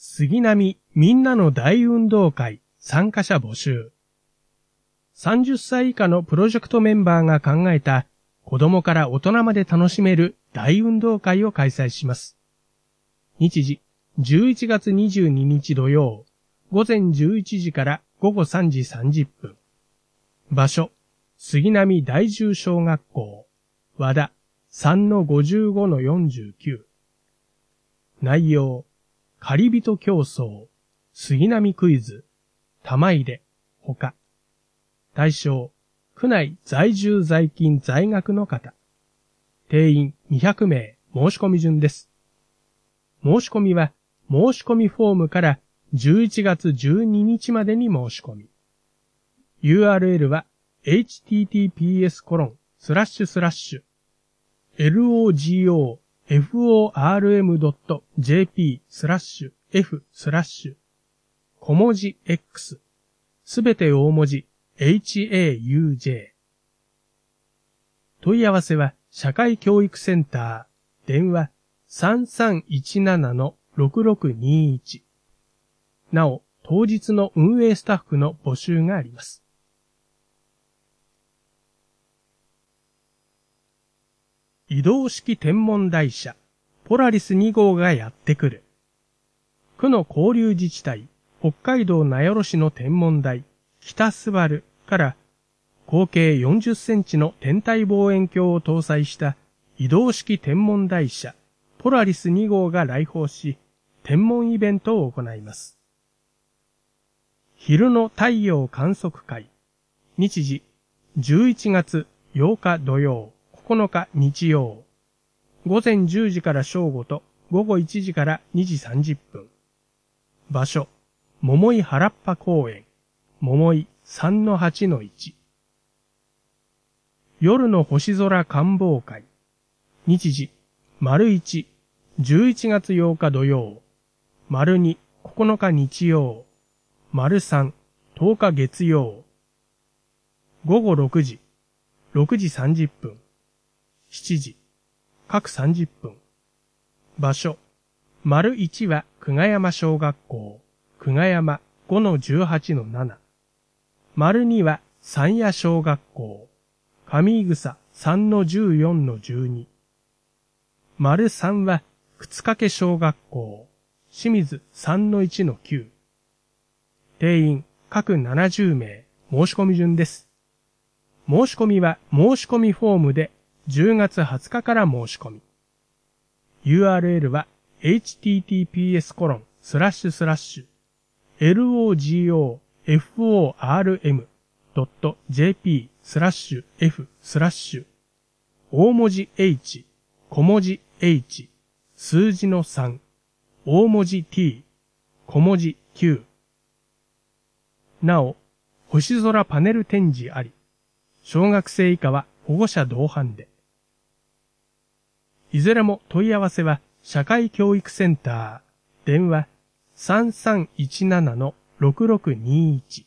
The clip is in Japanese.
杉並みんなの大運動会参加者募集。30歳以下のプロジェクトメンバーが考えた子供から大人まで楽しめる大運動会を開催します。日時、11月22日土曜、午前11時から午後3時30分。場所、杉並第10小学校、和田 3-55-49。内容、借り人競争、杉並クイズ、玉入れ、他。対象、区内在住在勤在学の方。定員200名、申し込み順です。申し込みは、申し込みフォームから11月12日までに申し込み。URL は、https://logoform.jp/f/ 小文字 X すべて大文字 HAUJ。 問い合わせは社会教育センター電話 3317-6621。 なお当日の運営スタッフの募集があります。移動式天文台車ポラリス2号がやってくる。区の交流自治体北海道名寄市の天文台北すばるから合計40センチの天体望遠鏡を搭載した移動式天文台車ポラリス2号が来訪し天文イベントを行います。昼の太陽観測会。日時11月8日土曜9日日曜。午前10時から正午と午後1時から2時30分。場所、桃井原っぱ公園、桃井 3-8-1。夜の星空観望会。日時、1、11月8日土曜。2、9日日曜。3、10日月曜。午後6時、6時30分。7時、各30分。場所、1は久我山小学校、久我山 5-18-7。2は山谷小学校、上井草 3-14-12。3は靴掛小学校、清水 3-1-9。定員各70名、申し込み順です。申し込みは申し込みフォームで10月20日から申し込み。URL は https://logoform.jp/f/ 大文字 H、小文字 H、数字の3、大文字 T、小文字 Q。なお、星空パネル展示あり。小学生以下は保護者同伴で。いずれも問い合わせは社会教育センター電話 3317-6621。